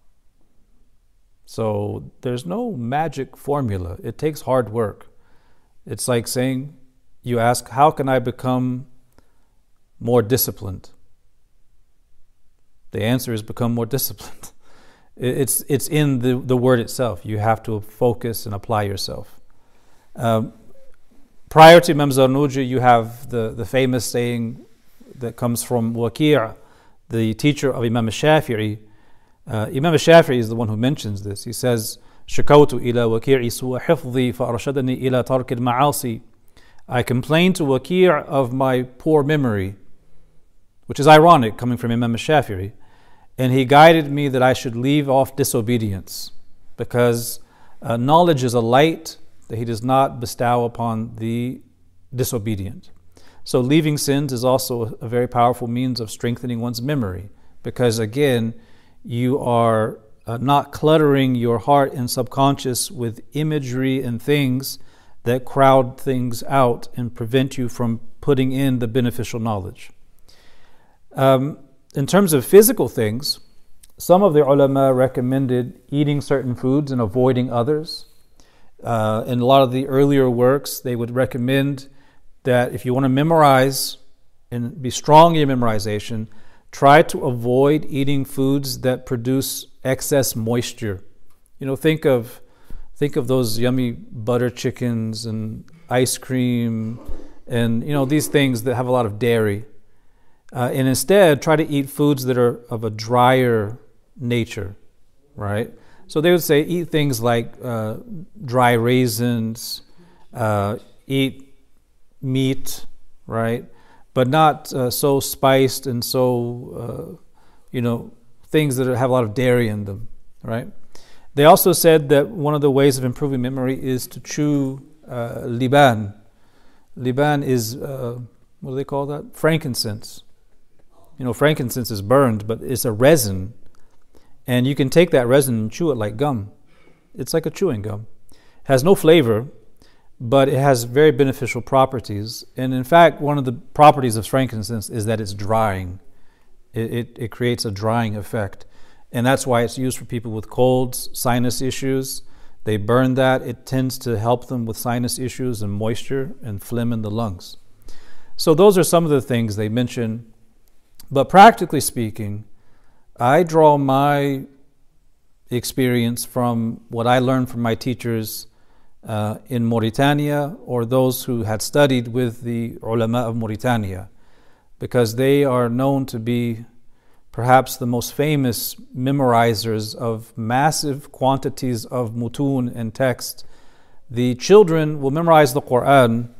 So there's no magic formula. It takes hard work. It's like saying, you ask, how can I become more disciplined? The answer is become more disciplined. It's in the word itself. You have to focus and apply yourself. Prior to Imam Zarnuji, you have the famous saying that comes from Waki', the teacher of Imam al-Shafi'i. Imam al-Shafi'i is the one who mentions this. He says, "Shakawtu ila Waki' su'a hifdhi fa'arshadani ila tark al-ma'asi." I complained to Waki' of my poor memory, which is ironic coming from Imam al-Shafi'i. And he guided me that I should leave off disobedience, because knowledge is a light that he does not bestow upon the disobedient. So leaving sins is also a very powerful means of strengthening one's memory, because again, you are not cluttering your heart and subconscious with imagery and things that crowd things out and prevent you from putting in the beneficial knowledge. In terms of physical things, some of the ulama recommended eating certain foods and avoiding others. In a lot of the earlier works, they would recommend that if you want to memorize and be strong in your memorization, try to avoid eating foods that produce excess moisture. You know, think of those yummy butter chickens and ice cream and, you know, these things that have a lot of dairy. And instead, try to eat foods that are of a drier nature, right? So they would say eat things like dry raisins, eat meat, right? But not so spiced and so, things that have a lot of dairy in them, right? They also said that one of the ways of improving memory is to chew liban. Liban is, what do they call that? Frankincense. Frankincense is burned, but it's a resin. And you can take that resin and chew it like gum. It's like a chewing gum. It has no flavor, but it has very beneficial properties. And in fact, one of the properties of frankincense is that it's drying. It creates a drying effect. And that's why it's used for people with colds, sinus issues. They burn that. It tends to help them with sinus issues and moisture and phlegm in the lungs. So those are some of the things they mention. But practically speaking, I draw my experience from what I learned from my teachers in Mauritania, or those who had studied with the ulama of Mauritania, because they are known to be perhaps the most famous memorizers of massive quantities of mutun and text. The children will memorize the Quran,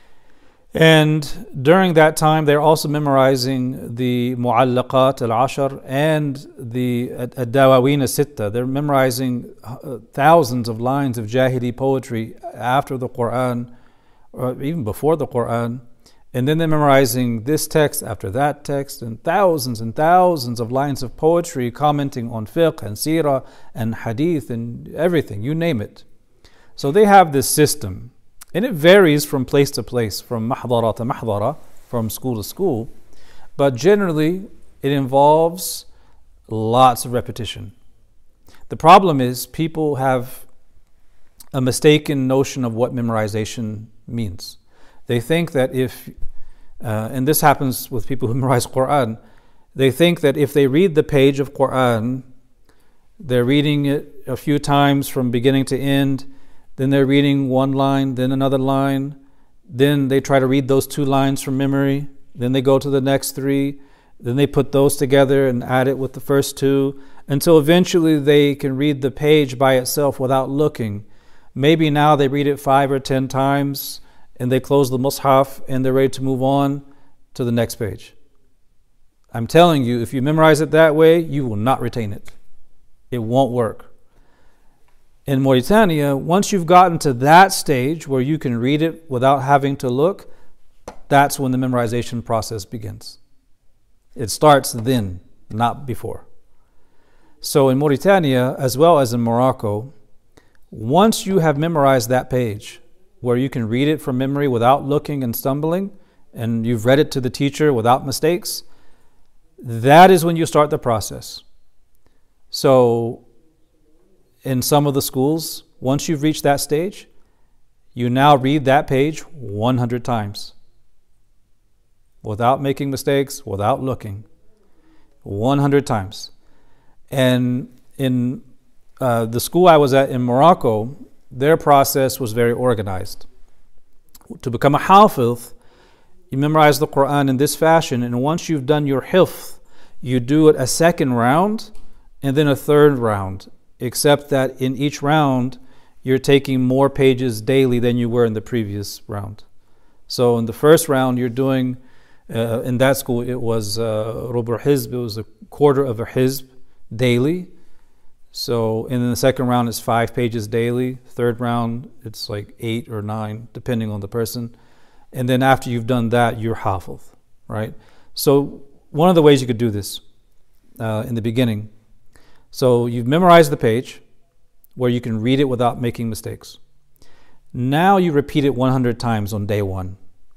and during that time they're also memorizing the Mu'allaqat al-Ashar and the Ad-Dawawin al-Sitta. They're memorizing thousands of lines of Jahili poetry after the Quran, or even before the Quran. And then they're memorizing this text after that text, and thousands of lines of poetry commenting on fiqh and seerah and hadith and everything, you name it. So they have this system, and it varies from place to place, from mahdara to mahdara, from school to school, but generally it involves lots of repetition. The problem is people have a mistaken notion of what memorization means. They think that if, and this happens with people who memorize Quran, they think that if they read the page of Quran, they're reading it a few times from beginning to end, then they're reading one line, then another line, then they try to read those 2 lines from memory, then they go to the next 3, then they put those together and add it with the first 2, until eventually they can read the page by itself without looking. Maybe now they read it 5 or 10 times, and they close the mushaf and they're ready to move on to the next page. I'm telling you, if you memorize it that way, you will not retain it. It won't work. In Mauritania, once you've gotten to that stage where you can read it without having to look, that's when the memorization process begins. It starts then, not before. So in Mauritania, as well as in Morocco, once you have memorized that page, where you can read it from memory without looking and stumbling, and you've read it to the teacher without mistakes, that is when you start the process. So in some of the schools, once you've reached that stage, you now read that page 100 times without making mistakes, without looking, 100 times. And in the school I was at in Morocco, their process was very organized. To become a hafiz, you memorize the Quran in this fashion, and once you've done your hifz, you do it a second round and then a third round, except that in each round you're taking more pages daily than you were in the previous round. So in the first round you're doing, in that school it was rubu' hizb, it was a quarter of a hizb daily. So in the second round it's 5 pages daily. Third round it's like 8 or 9, depending on the person. And then after you've done that, you're hafiz, right? So one of the ways you could do this in the beginning. So you've memorized the page where you can read it without making mistakes. Now you repeat it 100 times on day 1.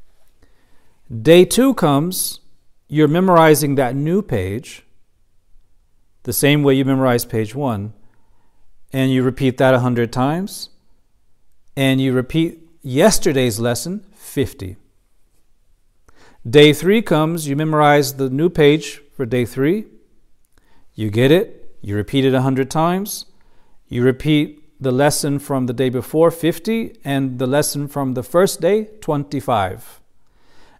Day 2 comes, you're memorizing that new page the same way you memorized page 1, and you repeat that 100 times, and you repeat yesterday's lesson 50. Day 3 comes, you memorize the new page for day 3, you get it, you repeat it 100 times, you repeat the lesson from the day before 50, and the lesson from the first day 25.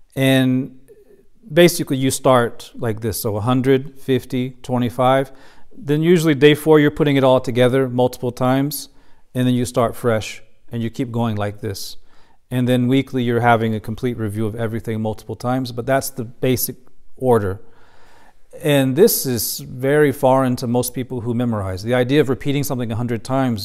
And basically you start like this, so 100, 50, 25. then usually day 4 you're putting it all together multiple times, and then you start fresh and you keep going like this. And then weekly you're having a complete review of everything multiple times, but that's the basic order. And this is very foreign to most people who memorize. The idea of repeating something 100 times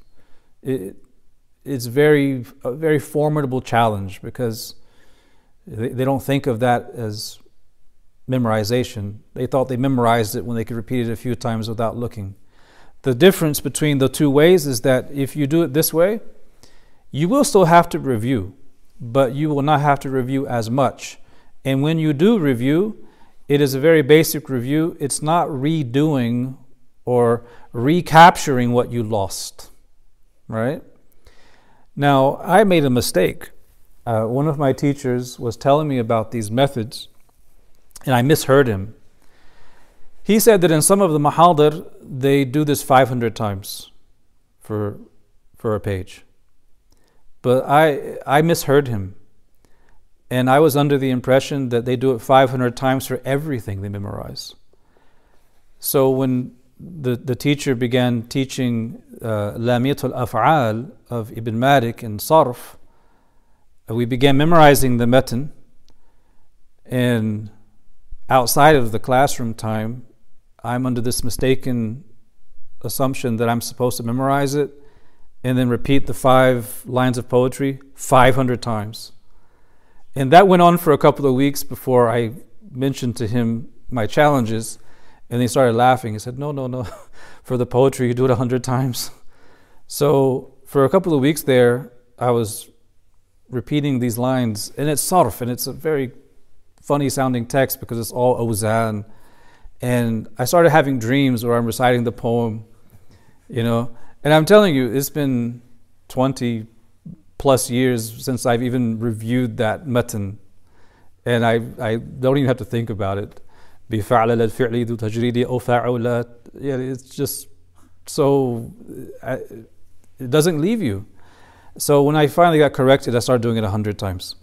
it's a very formidable challenge, because they don't think of that as memorization. They thought they memorized it when they could repeat it a few times without looking. The difference between the two ways is that if you do it this way, you will still have to review, but you will not have to review as much. And when you do review, it is a very basic review. It's not redoing or recapturing what you lost, right? Now, I made a mistake. One of my teachers was telling me about these methods, and I misheard him. He said that in some of the mahadar, they do this 500 times for a page. But I misheard him. And I was under the impression that they do it 500 times for everything they memorize. So when the teacher began teaching Lamiyatul Af'al of Ibn Malik and Sarf, we began memorizing the matan, and outside of the classroom time, I'm under this mistaken assumption that I'm supposed to memorize it and then repeat the 5 lines of poetry 500 times. And that went on for a couple of weeks before I mentioned to him my challenges, and he started laughing. He said, no, for the poetry you do it 100 times. So for a couple of weeks there, I was repeating these lines, and it's sarf, and it's a very funny sounding text because it's all awzan. And I started having dreams where I'm reciting the poem, and I'm telling you, it's been 20 plus years since I've even reviewed that matan, and I don't even have to think about it. It's just so, it doesn't leave you. So when I finally got corrected, I started doing it 100 times.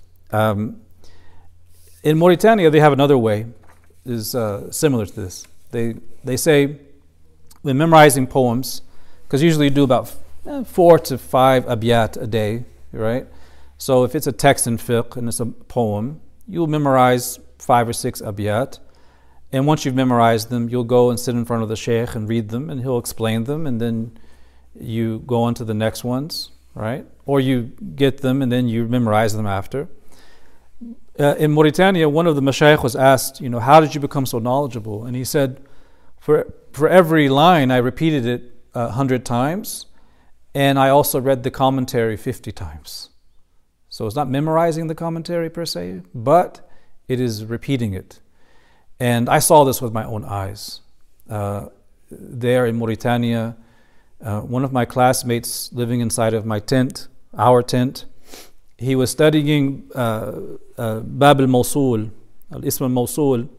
In Mauritania, they have another way, is similar to this. They say, when memorizing poems, because usually you do about 4 to 5 abyat a day, right? So if it's a text in fiqh and it's a poem, you'll memorize 5 or 6 abyat. And once you've memorized them, you'll go and sit in front of the sheikh and read them, and he'll explain them, and then you go on to the next ones, right? Or you get them and then you memorize them after. In Mauritania, one of the mashayikh was asked, how did you become so knowledgeable? And he said, for every line, I repeated it 100 times, and I also read the commentary 50 times. So it's not memorizing the commentary per se, but it is repeating it. And I saw this with my own eyes. There in Mauritania, one of my classmates living inside of my tent, our tent, he was studying Bab al-Mawsul, al-Ism al-Mawsul,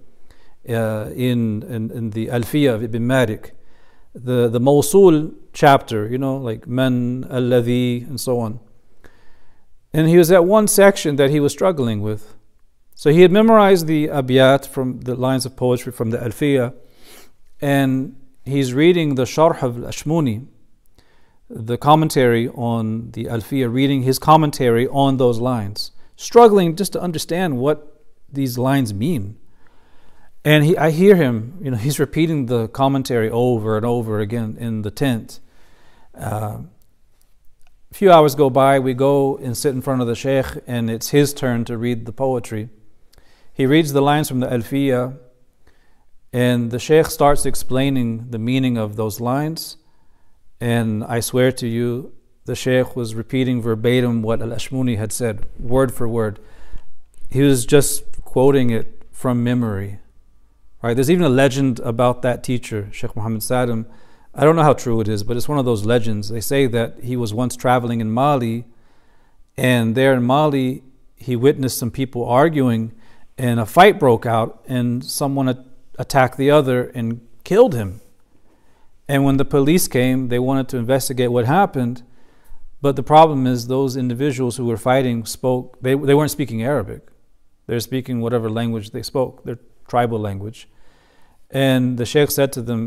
in the Alfiya of Ibn Malik. The Mawsul chapter, like Man Alladhi and so on. And he was at one section that he was struggling with. So he had memorized the abiyat from the lines of poetry from the Alfiya, and he's reading the Sharh of Ashmuni, the commentary on the Alfiya, reading his commentary on those lines, struggling just to understand what these lines mean. And I hear him, he's repeating the commentary over and over again in the tent. A few hours go by, we go and sit in front of the sheikh, and it's his turn to read the poetry. He reads the lines from the Alfiya, and the sheikh starts explaining the meaning of those lines. And I swear to you, the sheikh was repeating verbatim what Al-Ashmuni had said, word for word. He was just quoting it from memory. Right? There's even a legend about that teacher, Sheikh Muhammad Sadam. I don't know how true it is, but it's one of those legends. They say that he was once traveling in Mali, and there in Mali, he witnessed some people arguing, and a fight broke out, and someone attacked the other and killed him. And when the police came, they wanted to investigate what happened, but the problem is those individuals who were fighting they weren't speaking Arabic. They were speaking whatever language they spoke, their tribal language. And the sheikh said to them,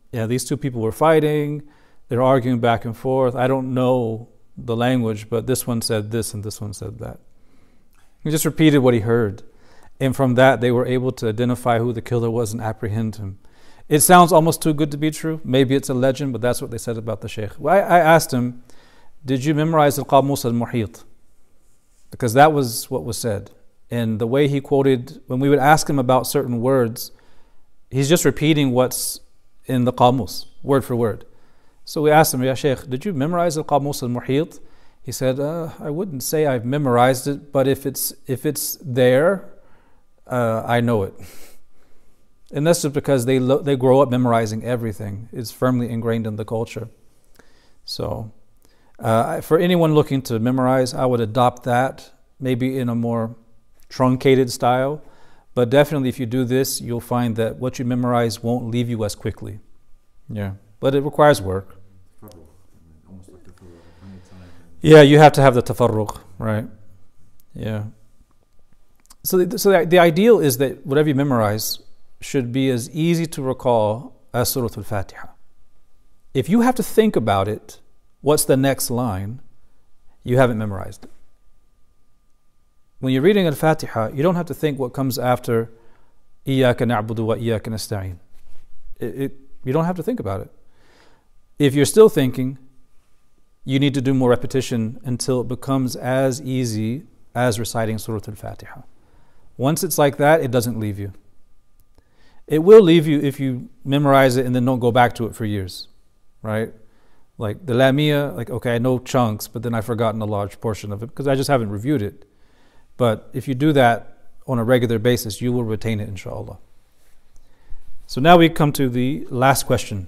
yeah, these two people were fighting, they're arguing back and forth. I don't know the language, but this one said this and this one said that. He just repeated what he heard. And from that, they were able to identify who the killer was and apprehend him. It sounds almost too good to be true. Maybe it's a legend, but that's what they said about the Shaykh. Well, I asked him, did you memorize Al-Qamus Al-Muhit? Because that was what was said. And the way he quoted, when we would ask him about certain words, he's just repeating what's in the Qamus, word for word. So we asked him, Ya Shaykh, did you memorize Al-Qamus Al-Muhit? He said, I wouldn't say I've memorized it, but if it's there, I know it. And that's just because they grow up memorizing everything. It's firmly ingrained in the culture. So for anyone looking to memorize, I would adopt that, maybe in a more truncated style. But definitely if you do this, you'll find that what you memorize won't leave you as quickly. Yeah, but it requires work.
Almost like
yeah, you have to have the tafarruq, right? Yeah. So the ideal is that whatever you memorize should be as easy to recall as Surah Al-Fatiha. If you have to think about it, what's the next line, you haven't memorized it. When you're reading Al-Fatiha, you don't have to think what comes after Iyaka na'budu wa iyaka nasta'in. You don't have to think about it. If you're still thinking, you need to do more repetition until it becomes as easy as reciting Surah Al-Fatiha. Once it's like that, it doesn't leave you. It will leave you if you memorize it and then don't go back to it for years, right? Like the Lamia, like, okay, I know chunks, but then I've forgotten a large portion of it because I just haven't reviewed it. But if you do that on a regular basis, you will retain it, inshallah. So now we come to the last question.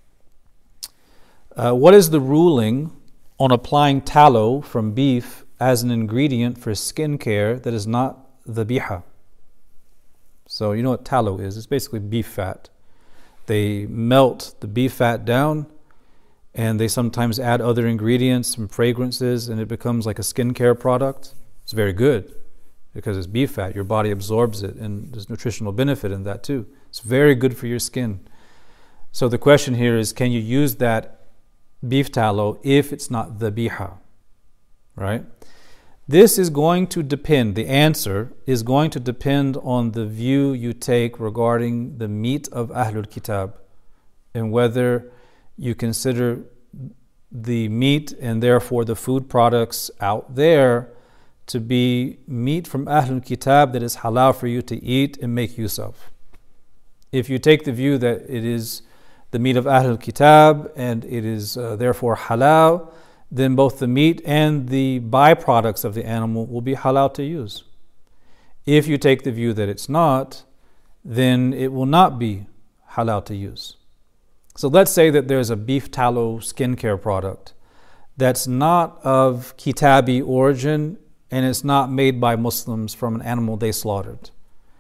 What is the ruling on applying tallow from beef as an ingredient for skincare that is not dhabiha? So you know what tallow is. It's basically beef fat. They melt the beef fat down and they sometimes add other ingredients, some fragrances, and it becomes like a skincare product. It's very good because it's beef fat. Your body absorbs it and there's nutritional benefit in that too. It's very good for your skin. So the question here is, can you use that beef tallow if it's not dhabiha? Right? This is going to depend, the answer is going to depend on the view you take regarding the meat of Ahlul Kitab and whether you consider the meat and therefore the food products out there to be meat from Ahlul Kitab that is halal for you to eat and make use of. If you take the view that it is the meat of Ahlul Kitab and it is therefore halal, then both the meat and the byproducts of the animal will be halal to use. If you take the view that it's not, then it will not be halal to use. So let's say that there's a beef tallow skincare product that's not of Kitabi origin and it's not made by Muslims from an animal they slaughtered.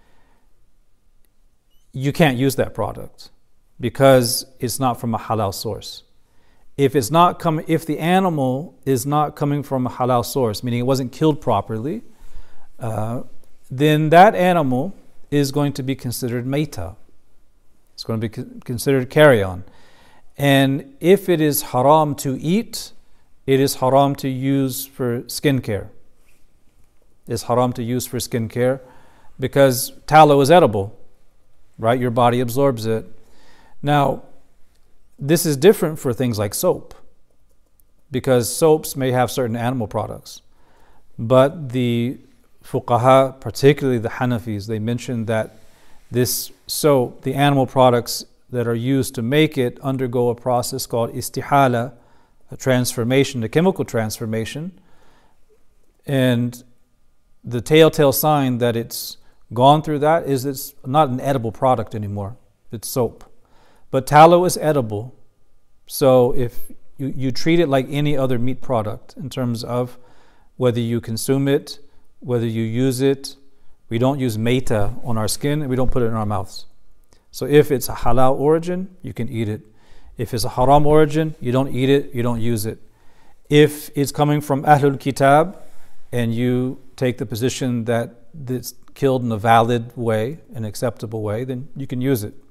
You can't use that product because it's not from a halal source. If the animal is not coming from a halal source, meaning it wasn't killed properly, then that animal is going to be considered maita. It's going to be considered carrion. And if it is haram to eat, it is haram to use for skincare. It's haram to use for skincare because tallow is edible, right? Your body absorbs it. Now, this is different for things like soap because soaps may have certain animal products. But the fuqaha, particularly the Hanafis, they mentioned that this soap, the animal products that are used to make it, undergo a process called istihala, a transformation, a chemical transformation. And the telltale sign that it's gone through that is it's not an edible product anymore. It's soap. But tallow is edible. So if you treat it like any other meat product in terms of whether you consume it, whether you use it. We don't use maita on our skin and we don't put it in our mouths. So if it's a halal origin, you can eat it. If it's a haram origin, you don't eat it, you don't use it. If it's coming from Ahlul Kitab and you take the position that it's killed in a valid way, an acceptable way, then you can use it.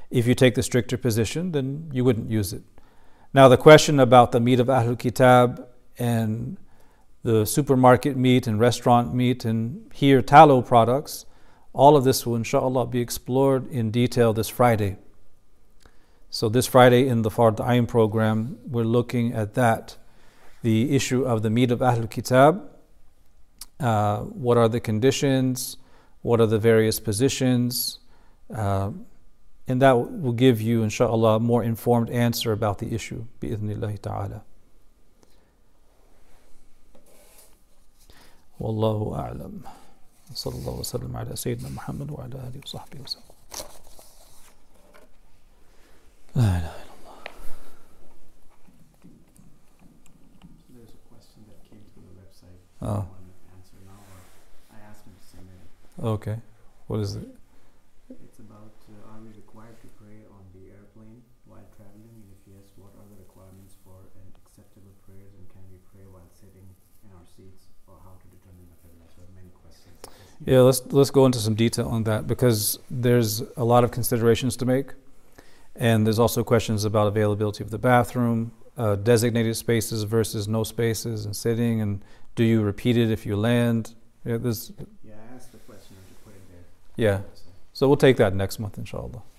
If you take the stricter position, then you wouldn't use it. Now, the question about the meat of Ahlul Kitab and the supermarket meat and restaurant meat and here tallow products, all of this will inshallah be explored in detail this Friday. So this Friday in the Fard Ayn program, we're looking at that, the issue of the meat of Ahlul Kitab. What are the conditions? What are the various positions? And that will give you, inshallah, a more informed answer about the issue, bi'idhnillahi ta'ala. Wallahu a'lam. Sallallahu wa sallam ala Sayyidina Muhammad wa ala alihi wa sahbihi wa sallam. La ilaha illallah.
So there's a question that came through the website.
Oh.
I want to answer now, or I asked him to send it.
Okay. What is it?
It's about are we required to pray on the airplane while traveling? And if yes, what are the requirements for an acceptable prayers? And can we pray while sitting in our seats? Or how to determine the qibla? So many questions.
Yeah, let's go into some detail on that because there's a lot of considerations to make. And there's also questions about availability of the bathroom, designated spaces versus no spaces and sitting, and do you repeat it if you land? Yeah,
I asked the question and you put it there.
Yeah. So we'll take that next month, inshallah.